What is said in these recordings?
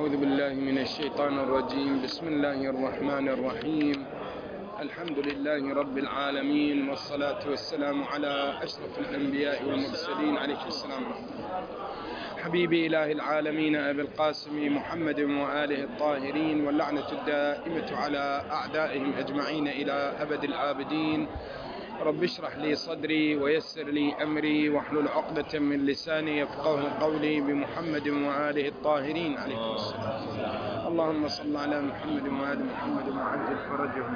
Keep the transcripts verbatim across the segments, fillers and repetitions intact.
أعوذ بالله من الشيطان الرجيم. بسم الله الرحمن الرحيم. الحمد لله رب العالمين، والصلاة والسلام على أشرف الأنبياء والمرسلين عليه السلام. حبيبي إله العالمين أبي القاسم محمد وآله الطاهرين، واللعنة الدائمة على أعدائهم أجمعين إلى أبد الآبدين. رب اشرح لي صدري ويسر لي أمري واحلل عقدة من لساني يفقه قولي، بمحمد وآله الطاهرين عليه السلام. اللهم صل على محمد وآل محمد وعجل فرجهم.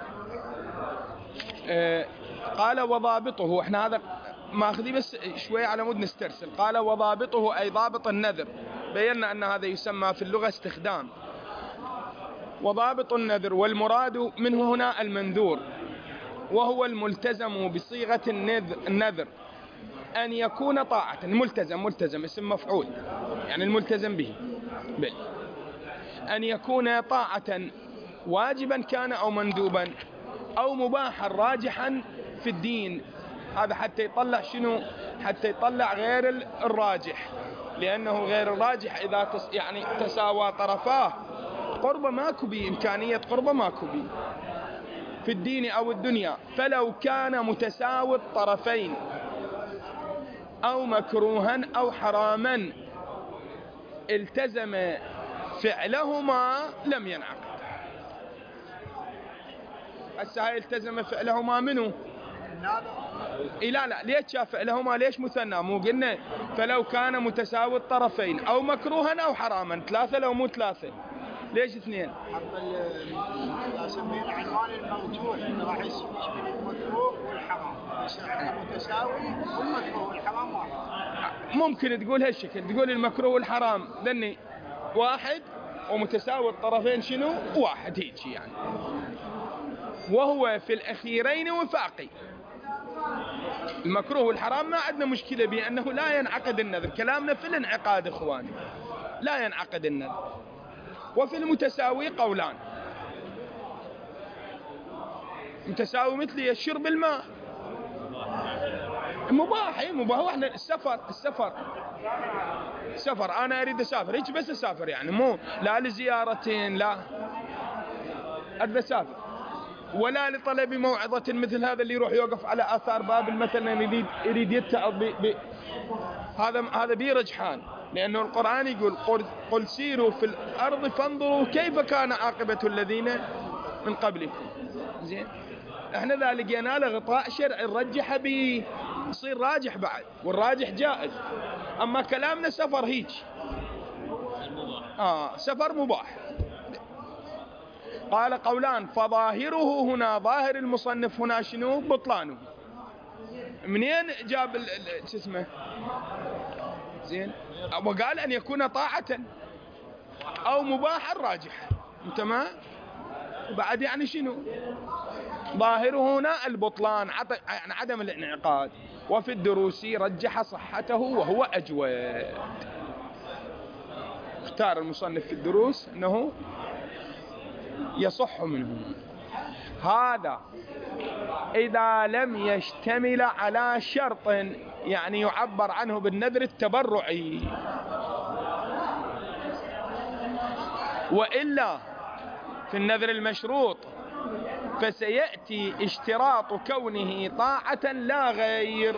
آه قال وضابطه، احنا هذا ماخذي بس شوي على مود نسترسل. قال وضابطه أي ضابط النذر، بينا أن هذا يسمى في اللغة استخدام. وضابط النذر والمراد منه هنا المنذور، وهو الملتزم بصيغة النذر أن يكون طاعة. الملتزم ملتزم اسم مفعول، يعني الملتزم به بل أن يكون طاعة واجبا كان أو مندوبا أو مباحا راجحا في الدين. هذا حتى يطلع شنو؟ حتى يطلع غير الراجح، لأنه غير الراجح إذا تس يعني تساوى طرفاه قرب ماكو بي، إمكانية قرب ماكو بي في الدين أو الدنيا. فلو كان متساوي الطرفين أو مكروها أو حراما التزم فعلهما لم ينعقد. هسه هاي التزم فعلهما منه؟ إيه لا لا، ليش شاف فعلهما؟ ليش مثنى؟ مو قلنا فلو كان متساوي الطرفين أو مكروها أو حراما، ثلاثة لو مو ثلاثة، ليش اثنين؟ حط سمينا عنوان الموجود راح يشمل المكروه والحرام، متساوي والمكروه والحرام واحد. ممكن تقول هالشكل، تقول المكروه والحرام ذني واحد ومتساوي الطرفين شنو؟ واحد، هيك يعني. وهو في الأخيرين وفاقي. المكروه والحرام ما عندنا مشكلة به، أنه لا ينعقد النذر. كلامنا في الانعقاد إخواني، لا ينعقد النذر. وفي المتساوي قولان. متساوي مثل شرب الماء مباح، مباح. واحنا السفر السفر السفر أنا أريد أسافر هيك بس أسافر، يعني مو لا لزيارتين، لا أريد أسافر، ولا لطلب موعظة مثل هذا اللي يروح يوقف على آثار بابل مثلا، يريد يريد يتعظ ب... ب... هذا هذا بيه رجحان، لأنه القرآن يقول قل, قل سيروا في الأرض فانظروا كيف كان عاقبة الذين من قبلكم. زين، احنا ذا لقينا له غطاء شرعي نرجح به، يصير راجح بعد، والراجح جائز. أما كلامنا سفر هيك، آه سفر مباح. قال قولان، فظاهره هنا، ظاهر المصنف هنا شنو؟ بطلانه. منين جاب شو اسمه؟ زين، وقال أن يكون طاعة أو مباحا راجح. تمام. بعد يعني شنو؟ ظاهره هنا البطلان، يعني عدم الانعقاد. وفي الدروسي رجح صحته وهو أجود. اختار المصنف في الدروس أنه يصح منه. هذا إذا لم يشتمل على شرط، يعني يعبر عنه بالنذر التبرعي. وإلا في النذر المشروط فسيأتي اشتراط كونه طاعة لا غير.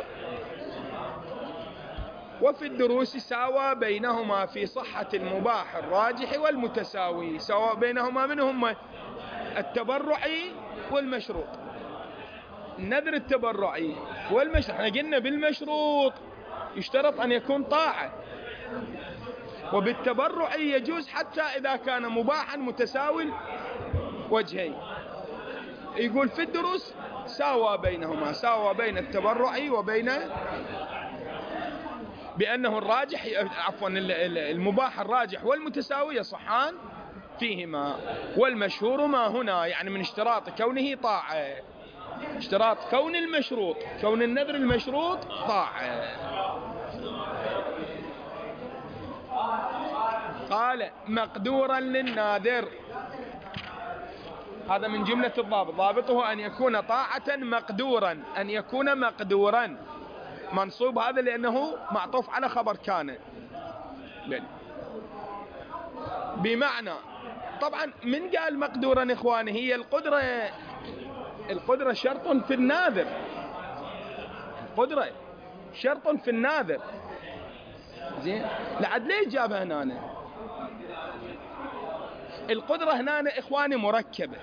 وفي الدروس ساوى بينهما في صحة المباح الراجح والمتساوي. سواء بينهما منهم التبرعي والمشروط. النذر التبرعي والمشروط، احنا قلنا بالمشروط يشترط أن يكون طاعة، وبالتبرعي يجوز حتى إذا كان مباحا متساوي وجهين. يقول في الدروس ساوى بينهما، ساوى بين التبرعي وبين، بأنه الراجح عفوا المباح الراجح والمتساوي يصحان فيهما. والمشهور ما هنا، يعني من اشتراط كونه طاعة، اشتراط كون المشروط، كون النذر المشروط طاعة. قال مقدورا للناذر، هذا من جملة الضابط. ضابطه أن يكون طاعة مقدورا، أن يكون مقدورا. منصوب هذا لأنه معطوف على خبر كان. بمعنى طبعا من قال مقدورا إخواني؟ هي القدرة، القدرة شرط في الناذر، القدرة شرط في الناذر. زين، لعد ليه جابها هنا؟ القدرة هنا إخواني مركبة،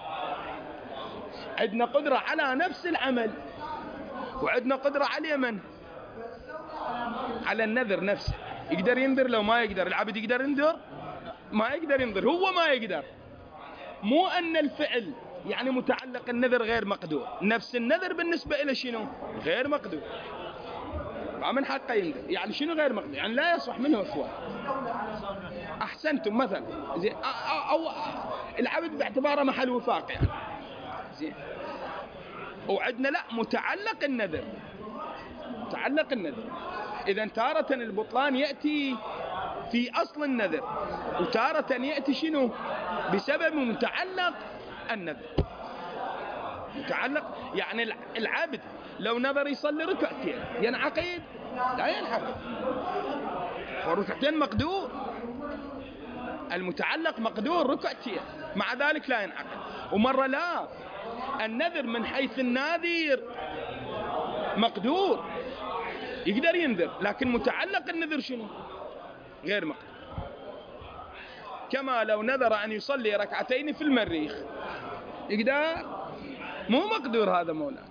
عندنا قدرة على نفس العمل، وعندنا قدرة على من؟ على النذر نفسه. يقدر ينذر لو ما يقدر؟ العبد يقدر ينذر؟ ما يقدر ينذر، هو ما يقدر. مو أن الفعل يعني متعلق النذر غير مقدور، نفس النذر بالنسبة إلى شنو؟ غير مقدور، فمن حقه ينذر. يعني شنو غير مقدور؟ يعني لا يصح منه إخوان. أحسنتم مثلا، زين، أو العبد باعتباره محل وفاق يعني، زين. وعندنا لا، متعلق النذر، متعلق النذر. إذا تارة البطلان يأتي في أصل النذر، وتارة يأتي شنو؟ بسبب متعلق النذر. متعلق يعني العبد لو نذر يصلي ركعتين ينعقد؟ لا ينعقد، وركعتين مقدور، المتعلق مقدور ركعتين، مع ذلك لا ينعقد. ومرة لا، النذر من حيث الناذر مقدور، يقدر ينذر، لكن متعلق النذر شنو؟ غير مقدور. كما لو نذر أن يصلي ركعتين في المريخ، يقدر؟ مو مقدور هذا مولانا.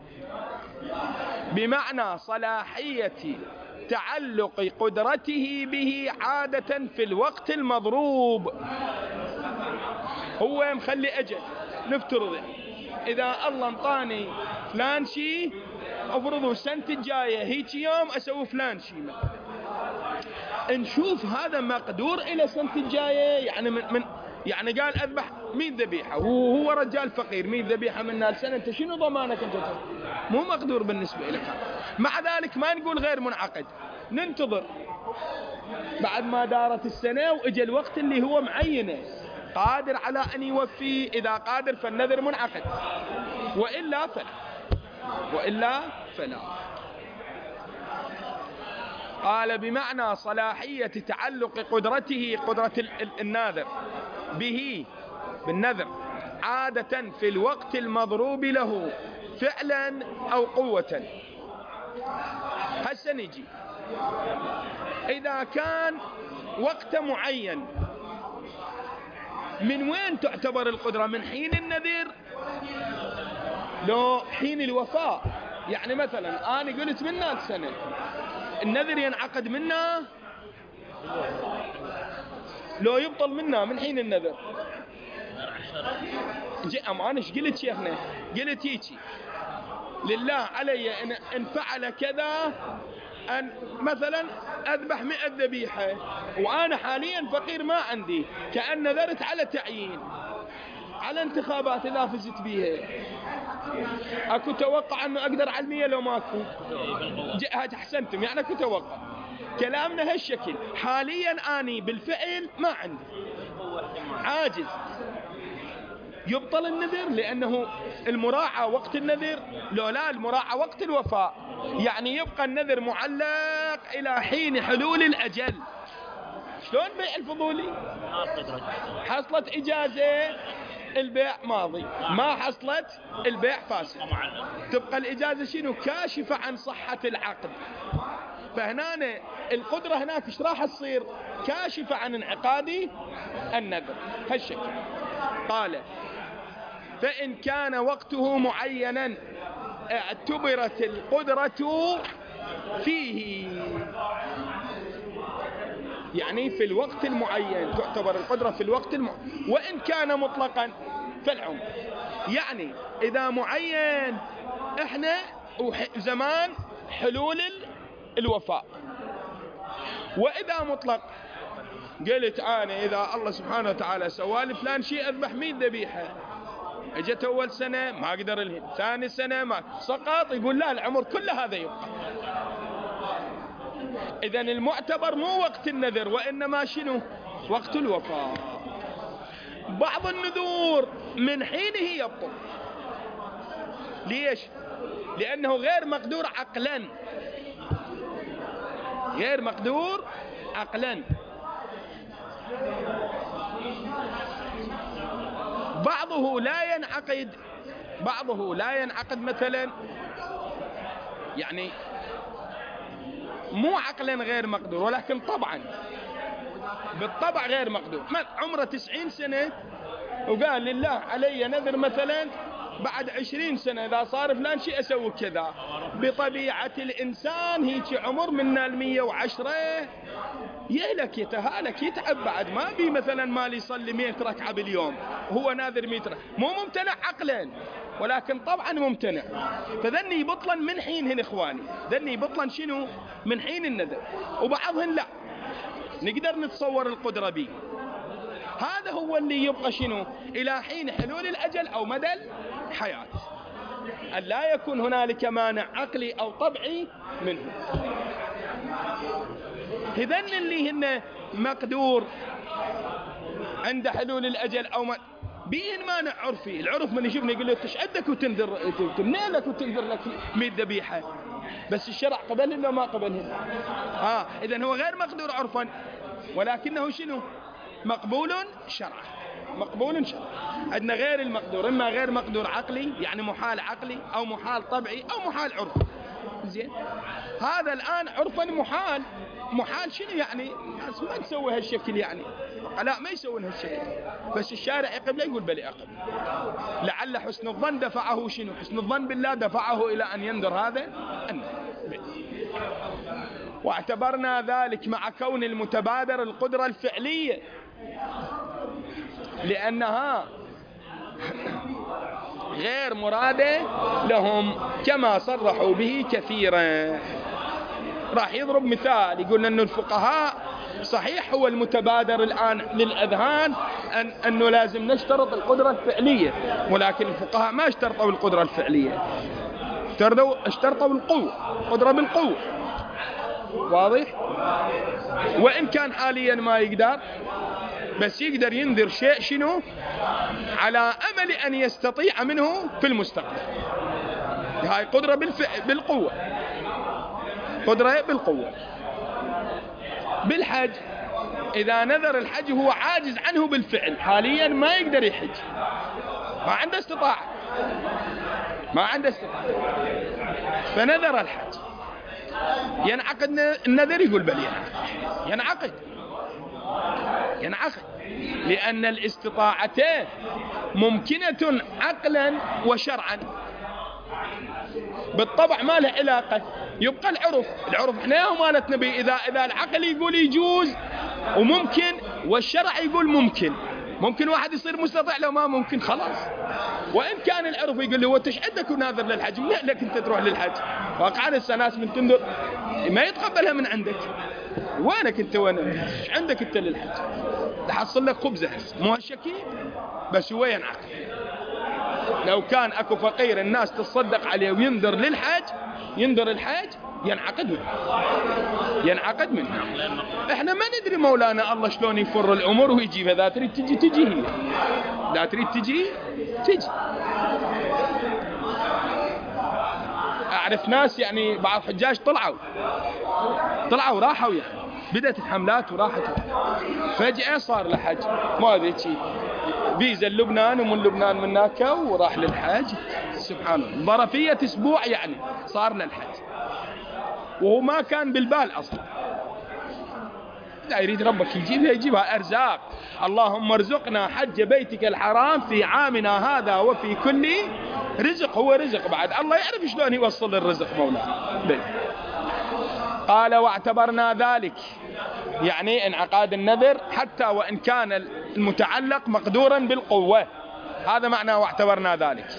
بمعنى صلاحية تعلق قدرته به عادة في الوقت المضروب. هو مخلي أجل، نفترض إذا الله انطاني فلان شيء، افرضوا السنة الجاية هيك يوم أسوي فلان شيء مثلا، نشوف هذا مقدور إلى السنة الجاية. يعني من, من يعني قال أذبح مية ذبيحة، هو هو رجال فقير، مية ذبيحة منها السنة، أنت شنو ضمانك أنت؟ مو مقدور بالنسبة لك. مع ذلك ما نقول غير منعقد، ننتظر بعد ما دارت السنة وإجا الوقت اللي هو معينه، قادر على أن يوفي. إذا قادر فالنذر منعقد، وإلا فلا، وإلا فلا. قال بمعنى صلاحية تعلق قدرته، قدرة الناذر به بالنذر عادة في الوقت المضروب له فعلا أو قوة. هسه نجي إذا كان وقت معين، من وين تعتبر القدرة؟ من حين النذر لو حين الوفاء؟ يعني مثلا أنا قلت منا السنة، النذر ينعقد منا لو يبطل منا من حين النذر؟ أما أنا ايش قلت شيخنا؟ قلت هيجي لله علي إن, إن فعل كذا، أن مثلا أذبح مئة ذبيحة، وأنا حاليا فقير ما عندي، كأن نذرت على تعيين، على انتخابات إذا فزت بيها، أكو توقع أنه أقدر على المية لو ماكو؟ هاد أحسنتم، يعني أكو توقع. كلامنا هالشكل. حاليا أني بالفعل ما عندي، عاجز، يبطل النذر، لأنه المراعى وقت النذر، لو لا المراعى وقت الوفاء، يعني يبقى النذر معلق إلى حين حلول الأجل. شلون بيع الفضولي؟ حصلت إجازة البيع ماضي، ما حصلت البيع فاسد، تبقى الإجازة شنو؟ كاشفة عن صحة العقد. فهنا القدرة هناك ايش راح تصير؟ كاشفة عن انعقاد النذر هالشكل. قال فإن كان وقته معينا اعتبرت القدرة فيه، يعني في الوقت المعين تعتبر القدرة في الوقت المعين. وإن كان مطلقا فالعمر، يعني إذا معين إحنا زمان حلول الوفاء، وإذا مطلق قلت أنا إذا الله سبحانه وتعالى سوالي فلان شيء أذبح مية ذبيحة، اجت أول سنة ما أقدر الهن، ثاني سنة ما سقط، يقول لا العمر كله هذا يبقى. إذن المعتبر مو وقت النذر، وإنما شنو؟ وقت الوفاء. بعض النذور من حينه يبطل. ليش؟ لأنه غير مقدور عقلا، غير مقدور عقلا. بعضه لا ينعقد بعضه لا ينعقد مثلا، يعني مو عقلا غير مقدور، ولكن طبعا بالطبع غير مقدور. من عمره تسعين سنة وقال لله علي نذر مثلا بعد عشرين سنة إذا صار فلان شيء أسوي كذا. بطبيعة الإنسان هيك عمر من المية وعشرة يهلك يتهالك يتعب، بعد ما بي مثلا مال يصلي مئة ركعة باليوم هو ناذر مئة ركعة، مو ممتنع عقلا ولكن طبعا ممتنع. فذني بطلا من حينهن إخواني، ذني بطلا شنو؟ من حين النذر. وبعضهن لا نقدر نتصور القدرة به. هذا هو اللي يبقى شنو؟ إلى حين حلول الأجل أو مدى الحياة، أن لا يكون هنالك مانع عقلي أو طبعي منه. إذن اللي هن مقدور عند حلول الأجل أو ما بين مانع عرفي. العرف من يشوفني يقول له تشعدك وتنذر تمنع لك وتنذر لك مئة ذبيحة، بس الشرع قبلهن وما قبلهن. ها إذن هو غير مقدور عرفا ولكنه شنو؟ مقبول شرعا. مقبول شرعا. عندنا غير المقدور، إما غير مقدور عقلي يعني محال عقلي، أو محال طبعي، أو محال عرفي. زين، هذا الآن عرفا محال. محال شنو يعني؟ الناس ما تسوي هالشكل يعني، لا ما يسوون هالشكل، بس الشارع يقبله يقول بلي أقبل. لعل حسن الظن دفعه شنو؟ حسن الظن بالله دفعه إلى أن ينذر هذا النذر. واعتبرنا ذلك مع كون المتبادر القدرة الفعلية، لأنها غير مرادة لهم كما صرحوا به كثيرا. راح يضرب مثال يقول أن الفقهاء صحيح هو المتبادر الآن للأذهان أن أنه لازم نشترط القدرة الفعلية، ولكن الفقهاء ما اشترطوا القدرة الفعلية، اشترطوا القوة، قدرة بالقوة. واضح؟ وإن كان حاليا ما يقدر، بس يقدر ينذر شيء شنو؟ على أمل أن يستطيع منه في المستقبل. هاي قدرة بالف... بالقوة، قدرة بالقوة. بالحج إذا نذر الحج هو عاجز عنه بالفعل، حاليا ما يقدر يحج، ما عنده استطاعة، ما عنده استطاعة، فنذر الحج. ينعقد النذر؟ يقول بل ينعقد ينعقد ينعقد لأن الاستطاعتين ممكنة عقلا وشرعا. بالطبع ما له علاقة، يبقى العرف. العرف احنا مالتنا بي إذا إذا العقل يقول يجوز وممكن والشرع يقول ممكن، ممكن واحد يصير مستطيع لو ما ممكن خلاص. وإن كان العرف يقول له وتش عندك وناذر للحج، من لك أنت تروح للحج؟ واقعا هسه ناس من تنذر ما يتقبلها من عندك، وينك أنت؟ وين ايش عندك أنت للحج؟ تحصل لك خبزة هسه مو هالشكل، بس هو ينعقد. لو كان أكو فقير الناس تصدق عليه وينذر للحج، ينذر الحج، ينعقد منه ينعقد منه احنا ما ندري مولانا الله شلون يفر الأمور ويجيبها. ذا تريد تجي تجي هي، لا تريد تجي تجي. أعرف ناس يعني بعض حجاج طلعوا طلعوا راحوا يعني بدأت الحملات وراحت، فجأة صار لحج ما أدري شيء، فيزا لبنان ومن لبنان من هناك وراح للحج. سبحان الله، ظرفية أسبوع يعني صار للحج وهو ما كان بالبال أصلا. لا يريد ربك يجيبها يجيبها أرزاق. اللهم ارزقنا حج بيتك الحرام في عامنا هذا وفي كل رزق. هو رزق بعد الله يعرف شلون يوصل الرزق مولانا. قال واعتبرنا ذلك يعني انعقاد النذر حتى وإن كان المتعلق مقدورا بالقوة. هذا معنى واعتبرنا ذلك،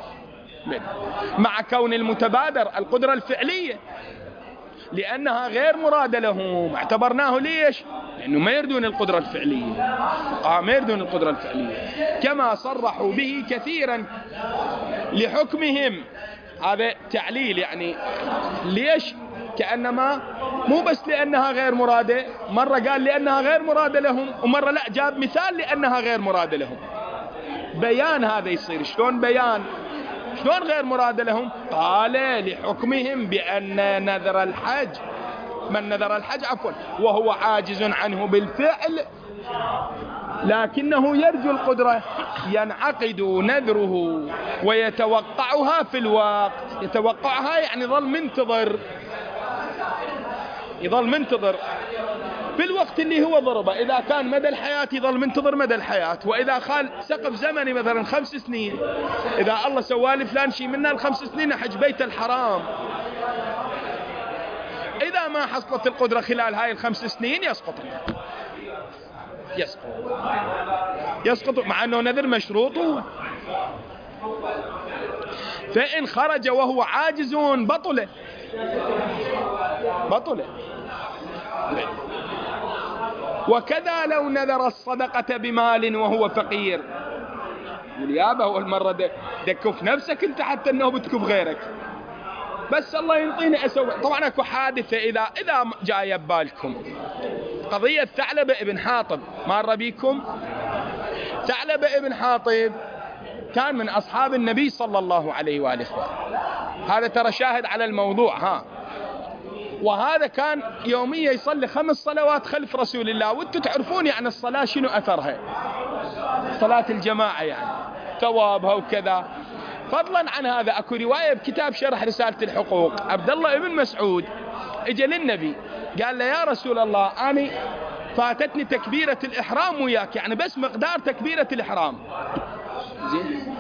مع كون المتبادر القدرة الفعلية لأنها غير مرادة لهم. اعتبرناه ليش؟ لأنه ما يردون القدرة الفعلية، ما يردون القدرة الفعلية كما صرحوا به كثيرا لحكمهم. هذا تعليل يعني ليش؟ كأنما مو بس لأنها غير مرادة، مرة قال لأنها غير مرادة لهم، ومرة لا جاب مثال لأنها غير مرادة لهم. بيان هذا يصير شلون بيان؟ شلون غير مرادة لهم؟ قال لحكمهم بأن نذر الحج، من نذر الحج عفوا وهو عاجز عنه بالفعل لكنه يرجو القدرة ينعقد نذره ويتوقعها في الوقت. يتوقعها يعني ظل منتظر، يظل منتظر في الوقت اللي هو ضربه. إذا كان مدى الحياة يظل منتظر مدى الحياة، وإذا خال سقف زمني مثلا خمس سنين، إذا الله سوالي فلان شي منا الخمس سنين حج بيت الحرام، إذا ما حصلت القدرة خلال هاي الخمس سنين يسقط يسقط يسقط مع أنه نذر مشروط. فإن خرج وهو عاجز بطل بطل. وكذا لو نذر الصدقة بمال وهو فقير. يقول يابا هو المرة دكف نفسك انت حتى انه بتكف غيرك، بس الله ينطيني اسوي. طبعا اكو حادثة اذا اذا جاية ببالكم، قضية ثعلبة ابن حاطب، مر بيكم؟ ثعلبة ابن حاطب كان من اصحاب النبي صلى الله عليه واله وسلم، هذا ترى شاهد على الموضوع ها. وهذا كان يوميا يصلي خمس صلوات خلف رسول الله، وانتم تعرفون يعني الصلاة شنو أثرها، صلاة الجماعة يعني ثوابها وكذا. فضلا عن هذا اكو رواية بكتاب شرح رسالة الحقوق، عبد الله ابن مسعود اجى للنبي قال له يا رسول الله أنا فاتتني تكبيرة الإحرام وياك، يعني بس مقدار تكبيرة الإحرام، زين،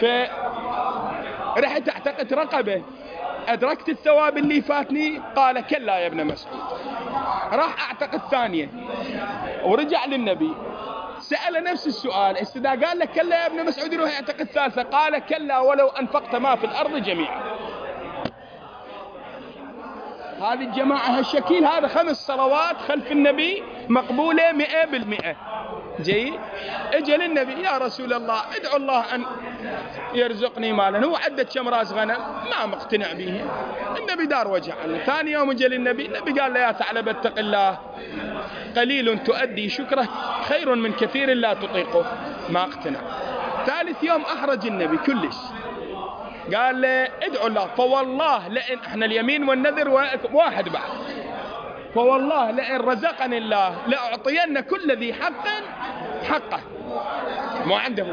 فرحت اعتقد رقبة، أدركت الثواب اللي فاتني؟ قال كلا يا ابن مسعود. راح أعتقد ثانية ورجع للنبي سأل نفس السؤال، استدا قال لك كلا يا ابن مسعود يروح يعتقد ثالثة، قال كلا ولو أنفقت ما في الأرض جميعا. هذه الجماعة هالشكل، هذا خمس صلوات خلف النبي مقبولة مئة بالمئة. جيد. اجى للنبي يا رسول الله ادعو الله أن يرزقني مالا، هو عدة كم راس غنم ما مقتنع به. النبي دار وجه عنه. ثاني يوم اجى للنبي، النبي قال له يا ثعلبة اتق الله، قليل تؤدي شكره خير من كثير لا تطيقه، ما اقتنع. ثالث يوم احرج النبي كلش، قال له ادعو الله فوالله لئن، احنا اليمين والنذر واحد بعد، فوالله لئن رزقني الله لأعطين كل ذي حق حقه. ما عنده،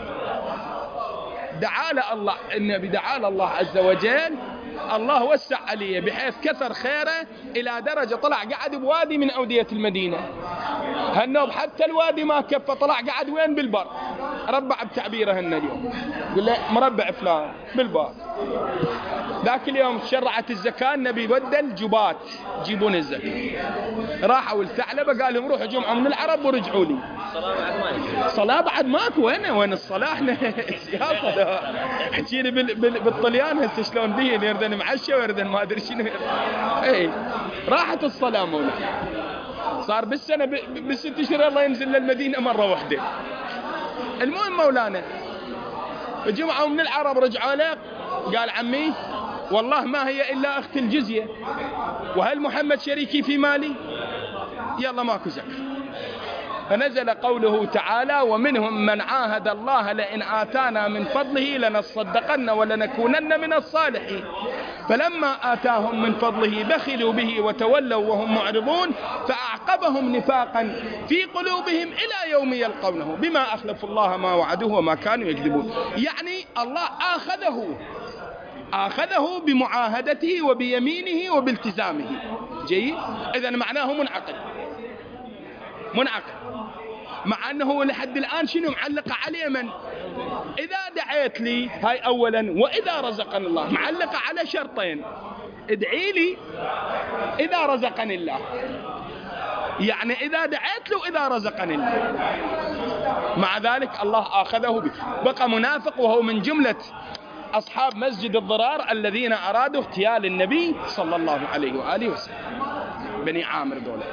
دعا له الله، النبي دعا له الله عز وجل، الله وسع عليه بحيث كثر خيره إلى درجة طلع قعد بوادي من أودية المدينة. هالنوب حتى الوادي ما كفى، طلع قعد وين؟ بالبر، ربع بتعبيره هن اليوم، يقول له مربع فلان بالبر. ذاك اليوم شرعت الزكاة، النبي بدل جبات جيبون الزكاة. راحوا الثعلبة قال لهم روحوا جمعة من العرب ورجعوا لي. الصلاة بعد ما الصلاة بعد ماكو، وين وين الصلاة؟ احنا سياسة حكينا بالطليان هسه شلون دين يردن معشة ويردن ما ادري شنو. اي راحت الصلاة مولانا، صار بالسنة بالست شهور الله ينزل للمدينة مرة واحدة. المهم مولانا جمعة من العرب رجعوا له، قال عمي والله ما هي إلا أخت الجزية، وهل محمد شريكي في مالي؟ يلا ماكو زكاة. فنزل قوله تعالى ومنهم من عاهد الله لئن آتانا من فضله لنصدقن ولنكونن من الصالحين فلما آتاهم من فضله بخلوا به وتولوا وهم معرضون فأعقبهم نفاقا في قلوبهم إلى يوم يلقونه بما أخلفوا الله ما وعدوه وما كانوا يكذبون. يعني الله آخذه آخذه بمعاهدته وبيمينه وبالتزامه. جيد. إذن معناه منعقد منعقد مع أنه لحد الآن شنو معلقة عليه؟ من إذا دعيت لي، هاي أولا، وإذا رزقني الله معلقة على شرطين، ادعي لي إذا رزقني الله، يعني إذا دعيت له إذا رزقني الله. مع ذلك الله آخذه به. بقى منافق وهو من جملة أصحاب مسجد الضرار الذين أرادوا اغتيال النبي صلى الله عليه وآله وسلم، بني عامر دولة.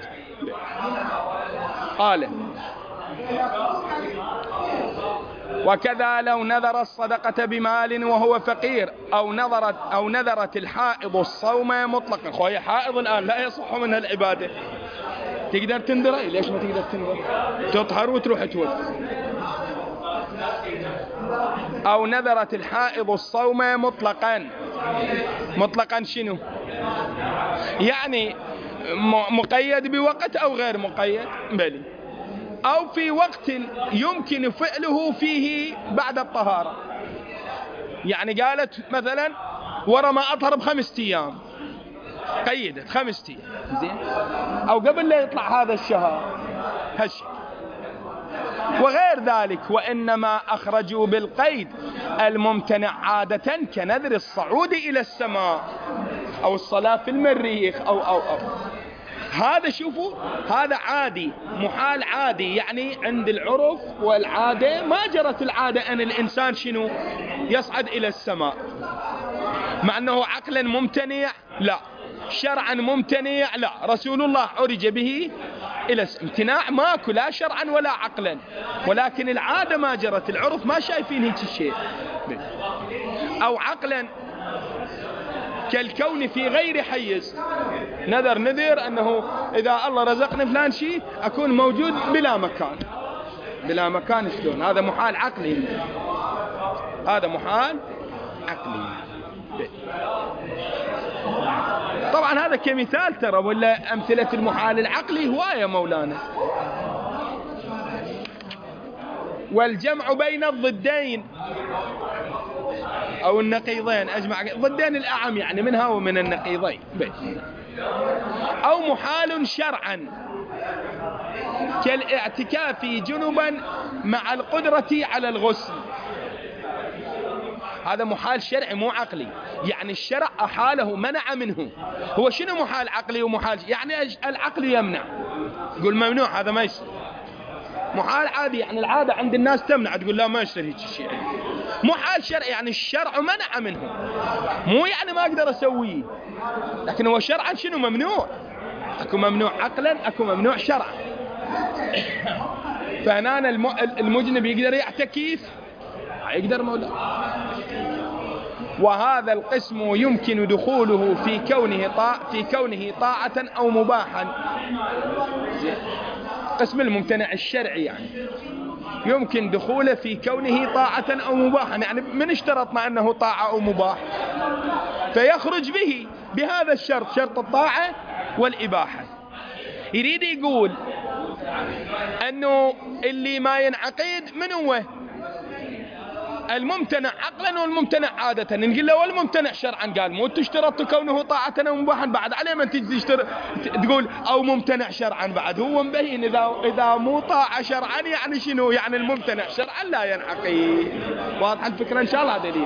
قال وكذا لو نذر الصدقة بمال وهو فقير أو نذرت أو نذرت الحائض الصوم مطلقا. خويا حائض الآن لا يصح منها العبادة، تقدر تنذر؟ ليش ما تقدر تنذر؟ تطهر وتروح توفي. أو نذرت الحائض الصوم مطلقا. مطلقا شنو يعني؟ مقيد بوقت أو غير مقيد؟ بلي أو في وقت يمكن فعله فيه بعد الطهارة. يعني قالت مثلا ورا ما أطهر بخمسة أيام، قيدت خمسة أيام زين، أو قبل لا يطلع هذا الشهر هالشيء. وغير ذلك، وإنما أخرجوا بالقيد الممتنع عادة كنذر الصعود إلى السماء أو الصلاة في المريخ أو أو أو هذا شوفوا هذا عادي، محال عادي، يعني عند العرف والعادة ما جرت العادة أن الإنسان شنو يصعد إلى السماء، مع أنه عقلا ممتنع لا، شرعا ممتنع لا، رسول الله عرج به إلى امتناع ماكو لا شرعا ولا عقلا، ولكن العادة ما جرت، العرف ما شايفين هيك الشيء. أو عقلا كالكون في غير حيز، نذر نذر أنه إذا الله رزقني فلان شيء أكون موجود بلا مكان، بلا مكان شلون؟ هذا محال عقلي، هذا محال عقلي. طبعا هذا كمثال ترى، ولا أمثلة المحال العقلي هواية مولانا. والجمع بين الضدين أو النقيضين، أجمع ضدين الأعم يعني منها ومن النقيضين. أو محال شرعا كالاعتكاف جنبا مع القدرة على الغسل، هذا محال شرعي مو عقلي، يعني الشرع أحاله منع منه. هو شنو محال عقلي ومحال يعني العقل يمنع، يقول ممنوع هذا ما يصير. محال عادي يعني العادة عند الناس تمنع، تقول لا ما يصير هيك الشيء. محال شرعي يعني الشرع منع منه، مو يعني ما أقدر أسويه، لكن هو شرعا شنو ممنوع. أكو ممنوع عقلا، أكو ممنوع شرعا. فهنا المجنب يقدر يعتكف، يقدر مولا. وهذا القسم يمكن دخوله في كونه طاعة في كونه طاعة أو مباحا. قسم الممتنع الشرعي يعني يمكن دخوله في كونه طاعة أو مباحا، يعني من اشترطنا أنه طاعة أو مباح فيخرج به بهذا الشرط، شرط الطاعة والإباحة. يريد يقول أنه اللي ما ينعقد من هو الممتنع عقلا والممتنع عادة. نقول له والممتنع شرعا، قال مو تشترط كونه طاعة أو مباحا، بعد عليه من تجي تقول أو ممتنع شرعا، بعد هو مبين إذا إذا مو طاعة شرعا يعني شنو، يعني الممتنع شرعا لا ينعقد. واضح الفكرة إن شاء الله دليل.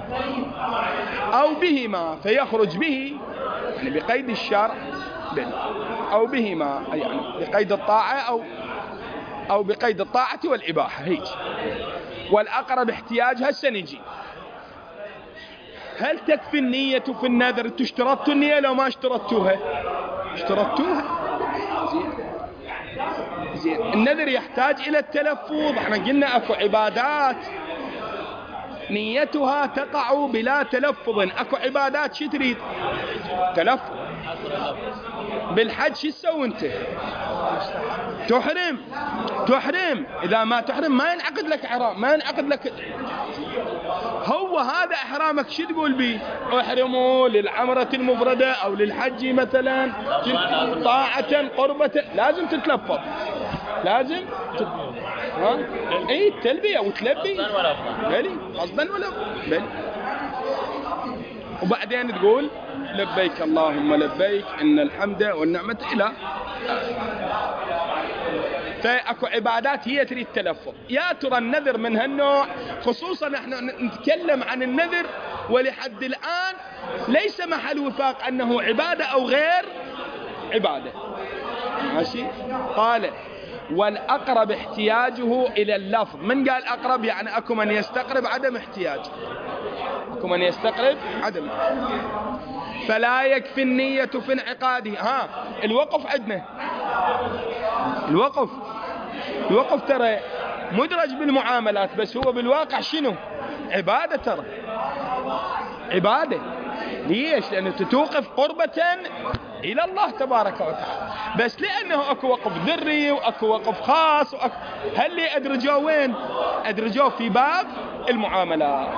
أو بهما فيخرج به يعني بقيد الشرع، أو بهما يعني بقيد الطاعة أو أو بقيد الطاعة والإباحة هيك. والأقرب احتياجها السنجي. هل تكفي النية في النذر؟ تشترطوا النية لو ما اشترطوها؟ اشترطوها. زين زين. النذر يحتاج إلى التلفظ. احنا قلنا اكو عبادات نيتها تقع بلا تلفظ، اكو عبادات شو تريد؟ تلفظ. بالحج شو تسوي انت؟ تحرم تحرم إذا ما تحرم ما ينعقد لك إحرام، ما ينعقد لك. هو هذا إحرامك شو تقول بيه؟ احرموا للعمرة المفردة أو للحج مثلا طاعة قربة، لازم تتلفظ، لازم تت... ها؟ اي التلبية وتلبي بلي قصدا ولا بلي، وبعدين تقول لبيك اللهم لبيك إن الحمد والنعمة إلى. فأكو عبادات هي تريد تلفظ. يا ترى النذر من هالنوع، خصوصا احنا نتكلم عن النذر ولحد الآن ليس محل وفاق أنه عبادة أو غير عبادة. ماشي. قال والأقرب احتياجه إلى اللفظ. من قال أقرب؟ يعني أكو من يستقرب عدم احتياج، أكو من يستقرب عدم. فلا يكفي النية في انعقاده. ها الوقف عندنا، الوقف الوقف ترى مدرج بالمعاملات، بس هو بالواقع شنو؟ عبادة، ترى عبادة. ليش؟ لأنه تتوقف قربة إلى الله تبارك وتعالى، بس لأنه أكو وقف ذري وأكو وقف خاص وأكو... هل لي أدرجوا وين؟ أدرجوا في باب المعاملات.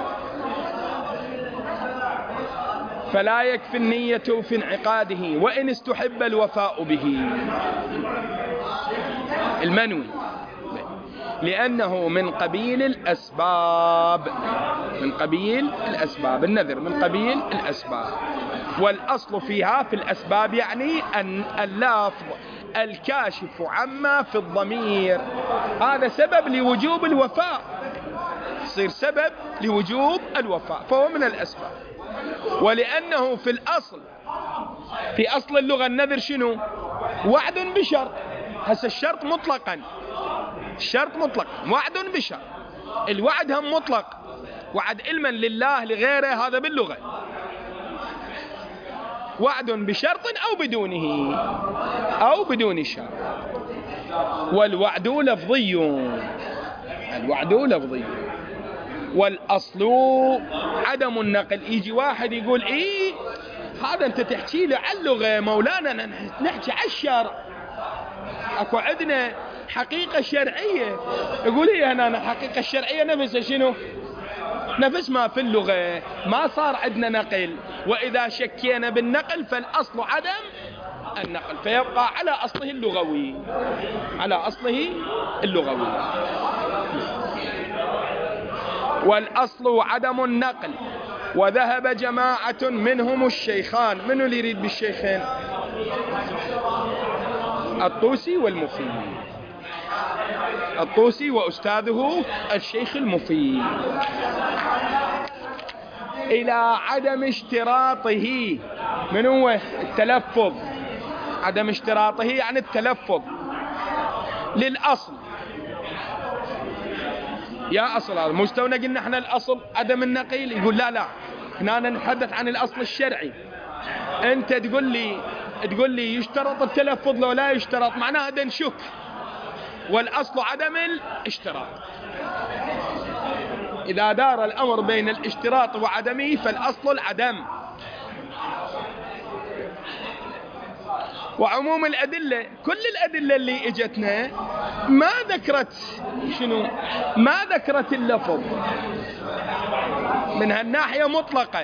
فلا يكفي النية في انعقاده وإن استحب الوفاء به. المنوي لأنه من قبيل الأسباب، من قبيل الأسباب، النذر من قبيل الأسباب. والأصل فيها في الأسباب يعني أن اللفظ الكاشف عما في الضمير، هذا سبب لوجوب الوفاء، يصير سبب لوجوب الوفاء، فهو من الأسباب. ولأنه في الأصل، في أصل اللغة النذر شنو؟ وعد بشرط. هسه الشرط مطلقا، الشرط مطلق، وعد بشرط. الوعد هم مطلق، وعد علما لله لغيره، هذا باللغة وعد بشرط أو بدونه أو بدون شرط. والوعد لفظي، الوعد لفظي. والأصل عدم النقل. يجي واحد يقول إيه هذا أنت تحكي له عن اللغة مولانا، نحكي عن الشرع، أكو عندنا حقيقة شرعية. يقول إيه هنا حقيقة الشرعية نفس شنو؟ نفس ما في اللغة، ما صار عندنا نقل. وإذا شكينا بالنقل فالأصل عدم النقل، فيبقى على أصله اللغوي، على أصله اللغوي. والأصل عدم النقل. وذهب جماعة منهم الشيخان. من اللي يريد بالشيخين؟ الطوسي والمفيد، الطوسي وأستاذه الشيخ المفيد، إلى عدم اشتراطه. من هو؟ التلفظ. عدم اشتراطه يعني التلفظ للأصل. يا أصل هذا مستوى، قلنا احنا الأصل عدم النقيل. يقول لا لا، هنا نتحدث عن الأصل الشرعي. أنت تقول لي تقول لي يشترط التلفظ لو لا يشترط، معناها هذا نشك. والأصل عدم الاشتراط. إذا دار الأمر بين الاشتراط وعدمه فالأصل العدم. وعموم الأدلة، كل الأدلة اللي اجتنا ما ذكرت شنو؟ ما ذكرت اللفظ. من هالناحية مطلقة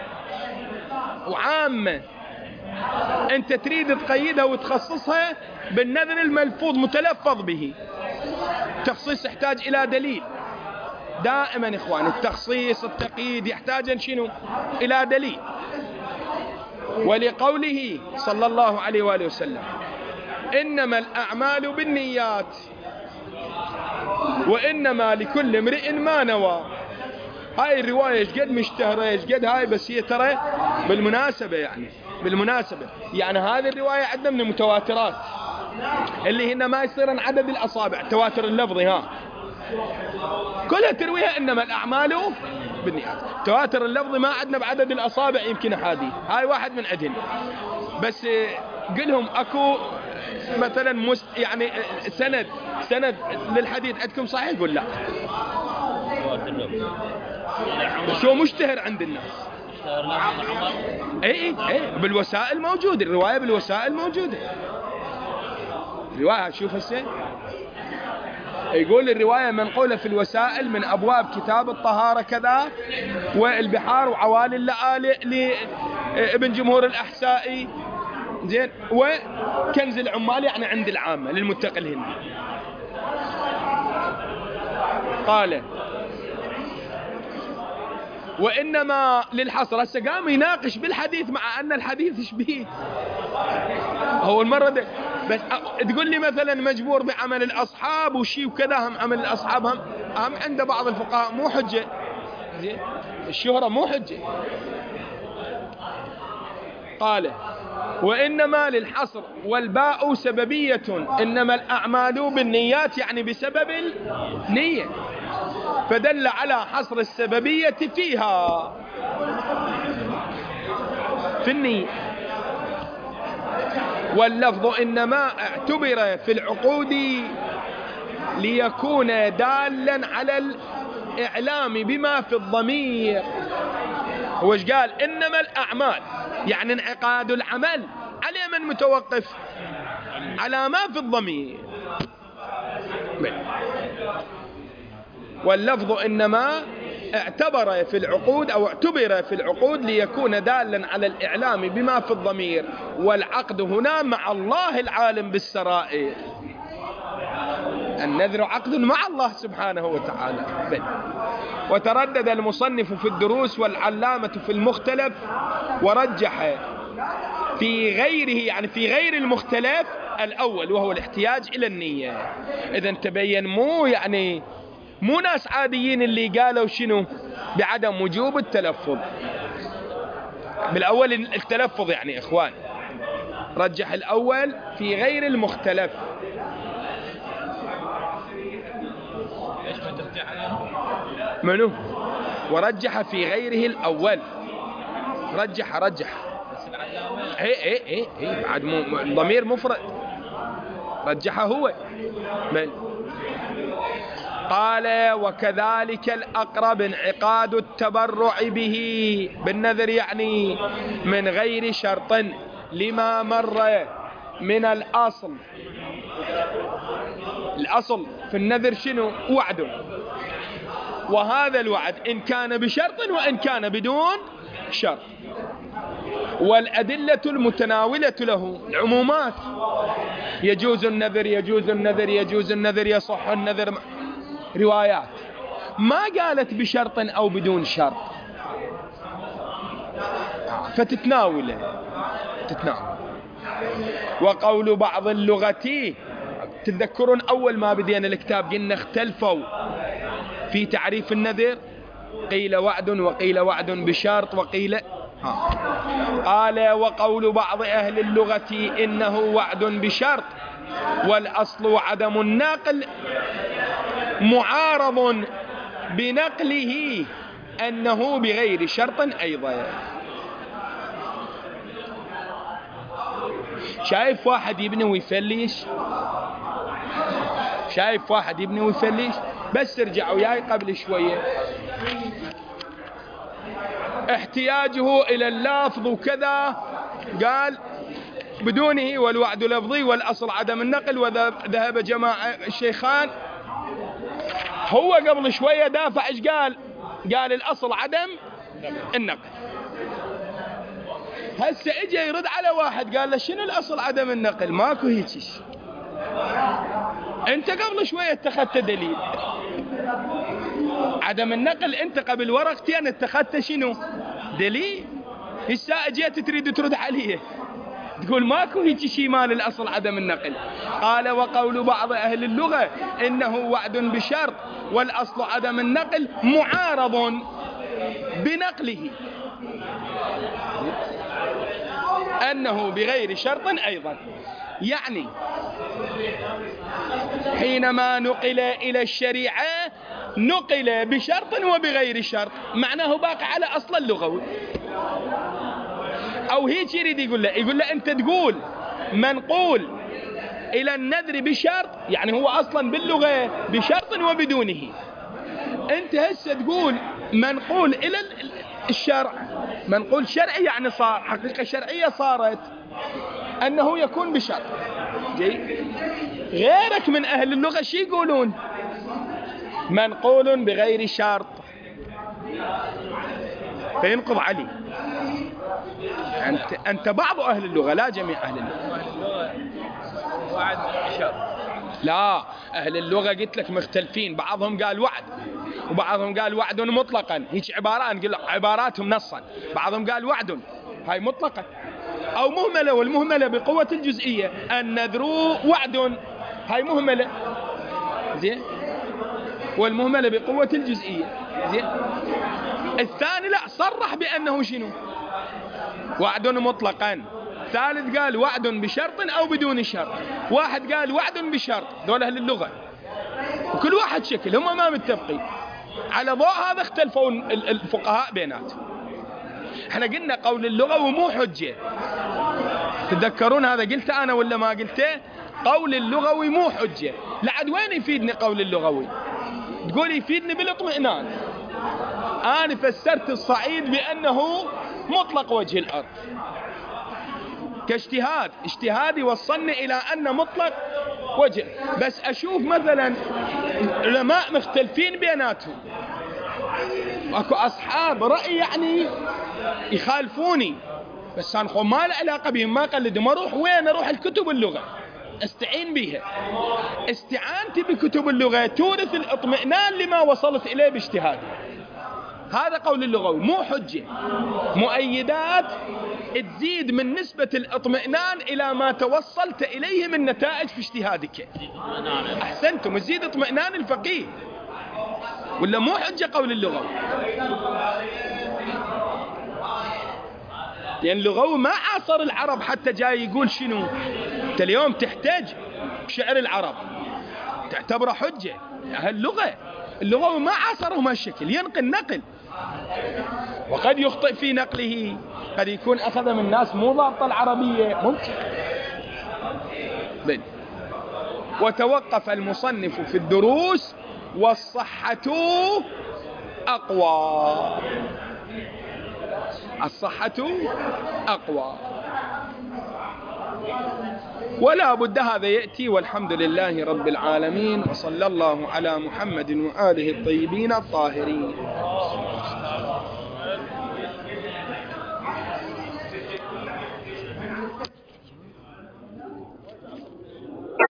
وعامة. أنت تريد تقيدها وتخصصها بالنذر الملفوظ متلفظ به. التخصيص يحتاج إلى دليل دائما إخوان. التخصيص التقييد يحتاج شنو؟ إلى دليل. ولقوله صلى الله عليه وآله وسلم إنما الأعمال بالنيات وإنما لكل امرئ ما نوى. هاي الرواية ايش قد مشتهرة، ايش قد هاي، بس هي ترى بالمناسبة يعني بالمناسبة يعني هذه الرواية عندنا من المتواترات اللي هنا ما يصيرن عدد الأصابع، التواتر اللفظي ها كلها ترويها إنما الأعمال بالنيات. تواتر اللفظي ما عندنا بعدد الأصابع، يمكن أحاديث هاي واحد من عندهم. بس قلهم أكو مثلا مست يعني سند سند للحديث عندكم صحيح؟ يقول لا. شو مشتهر عند الناس؟ اي اي بالوسائل موجود، الرواية بالوسائل موجودة. الرواية شوف هسه يقول الرواية منقولة في الوسائل من أبواب كتاب الطهارة كذا، والبحار وعوالي اللآلئ لابن جمهور الأحسائي، زين، وكنز العمال يعني عند العامة للمتقي الهندي. قال وإنما للحصر. هسه قام يناقش بالحديث مع أن الحديث يشبيه هو المرة دي. بس تقول لي مثلا مجبور بعمل الأصحاب وشي وكذا، هم عمل الأصحاب هم هم عند بعض الفقهاء مو حجة. زين، الشهرة مو حجة. قال وإنما للحصر والباء سببية، إنما الأعمال بالنيات يعني بسبب النية، فدل على حصر السببية فيها في النية. واللفظ إنما اعتبر في العقود ليكون دالا على الإعلام بما في الضمير. هو ايش قال؟ إنما الأعمال يعني انعقاد العمل على من متوقف؟ على ما في الضمير. واللفظ إنما اعتبر في العقود أو اعتبر في العقود ليكون دالا على الإعلام بما في الضمير، والعقد هنا مع الله العالم بالسرائر. النذر عقد مع الله سبحانه وتعالى. بل وتردد المصنف في الدروس والعلامة في المختلف ورجح في غيره، يعني في غير المختلف الأول وهو الاحتياج إلى النية. إذن تبين مو يعني مو ناس عاديين اللي قالوا شنو بعدم وجوب التلفظ بالأول التلفظ، يعني إخوان رجح الأول في غير المختلف. منو؟ ورجح في غيره الأول. رجح رجح ايه ايه ايه ايه بعد ضمير مفرد رجحه هو. من قال وكذلك الأقرب انعقاد التبرع به بالنذر، يعني من غير شرط لما مر من الأصل. الأصل في النذر شنو؟ وعد، وهذا الوعد إن كان بشرط وإن كان بدون شرط. والأدلة المتناولة له العمومات، يجوز النذر يجوز النذر يجوز النذر يصح النذر، روايات ما قالت بشرط أو بدون شرط، فتتناوله تتناول. وقول بعض اللغة، تتذكرون أول ما بدينا الكتاب قلنا اختلفوا في تعريف النذر، قيل وعد وقيل وعد بشرط وقيل آه. قال وقول بعض أهل اللغة إنه وعد بشرط والأصل عدم النقل معارض بنقله أنه بغير شرط أيضا. شايف واحد يبني ويفليش؟ شايف واحد يبني ويفليش؟ بس ارجعوا وياي قبل شوية احتياجه إلى اللفظ وكذا، قال بدونه والوعد لفظي والأصل عدم النقل وذهب جماعة الشيخان. هو قبل شوية دافع ايش قال؟ قال الأصل عدم النقل. هسه اجى يرد على واحد قال له شنو الأصل عدم النقل؟ ماكو هيك. انت قبل شوية اتخذت دليل عدم النقل، انت قبل ورقتين اتخذت شنو؟ دليل. هسه اجيت تريد ترد عليه تقول ماكو هيك شيء مال الأصل عدم النقل. قال وقول بعض أهل اللغة إنه وعد بشرط والأصل عدم النقل معارض بنقله أنه بغير شرط أيضا. يعني حينما نقل إلى الشريعة نقل بشرط وبغير شرط، معناه باقي على أصل اللغوي. أو هيك يريد يقول له يقول له أنت تقول منقول إلى النذر بشرط، يعني هو أصلا باللغة بشرط وبدونه. أنت هسه تقول منقول إلى الشرع، منقول شرعي يعني صار حقيقة شرعية صارت أنه يكون بشرط. جي غيرك من أهل اللغة شي يقولون؟ منقول بغير شرط، فينقض عليه. أنت, أنت بعض أهل اللغة لا جميع أهل اللغة. وعد بشرط لا، أهل اللغة قلت لك مختلفين، بعضهم قال وعد وبعضهم قال وعد مطلقا. هيك عبارات نقول عباراتهم نصا. بعضهم قال وعد هاي مطلقا أو مهملة، والمهملة بقوة الجزئية. النذر وعد هاي مهملة زين، والمهملة بقوة الجزئية زين. الثاني لا، صرح بأنه شنو؟ وعد مطلقا. ثالث قال وعد بشرط أو بدون شرط. واحد قال وعد بشرط، دول أهل اللغة وكل واحد شكل، هم ما متفقين. على ضوء هذا اختلفوا الفقهاء بيناتهم. احنا قلنا قول اللغوي مو حجة، تتذكرون هذا قلته أنا ولا ما قلته؟ قول اللغوي مو حجة. لعد وين يفيدني قول اللغوي؟ تقول يفيدني بالاطمئنان. أنا فسرت الصعيد بأنه مطلق وجه الأرض كاجتهاد، اجتهادي وصلني إلى أن مطلق وجه. بس أشوف مثلا علماء مختلفين بيناتهم، أكو أصحاب رأي يعني يخالفوني، بس أنا ما له علاقة بهم، ما قلدهم. أروح وين؟ أروح الكتب اللغة استعين بها. استعانتي بكتب اللغة تورث الاطمئنان لما وصلت إليه باجتهادي. هذا قول اللغوي، مو حجة. مؤيدات تزيد من نسبة الاطمئنان إلى ما توصلت إليه من نتائج في اجتهادك. أحسنتم، تزيد اطمئنان الفقيه، ولا مو حجة قول اللغوي. لأن اللغوي ما عاصر العرب حتى جاي يقول شنو. أنت اليوم تحتاج بشعر العرب تعتبره حجة. هاللغة اللغوي ما عاصرهم هالشكل، ينقل نقل، وقد يخطئ في نقله، قد يكون أخذ من ناس مو ضابطة العربية، ممكن. بل وتوقف المصنف في الدروس والصحة أقوى. الصحة أقوى، ولا بد هذا يأتي. والحمد لله رب العالمين، وصلى الله على محمد وآله الطيبين الطاهرين.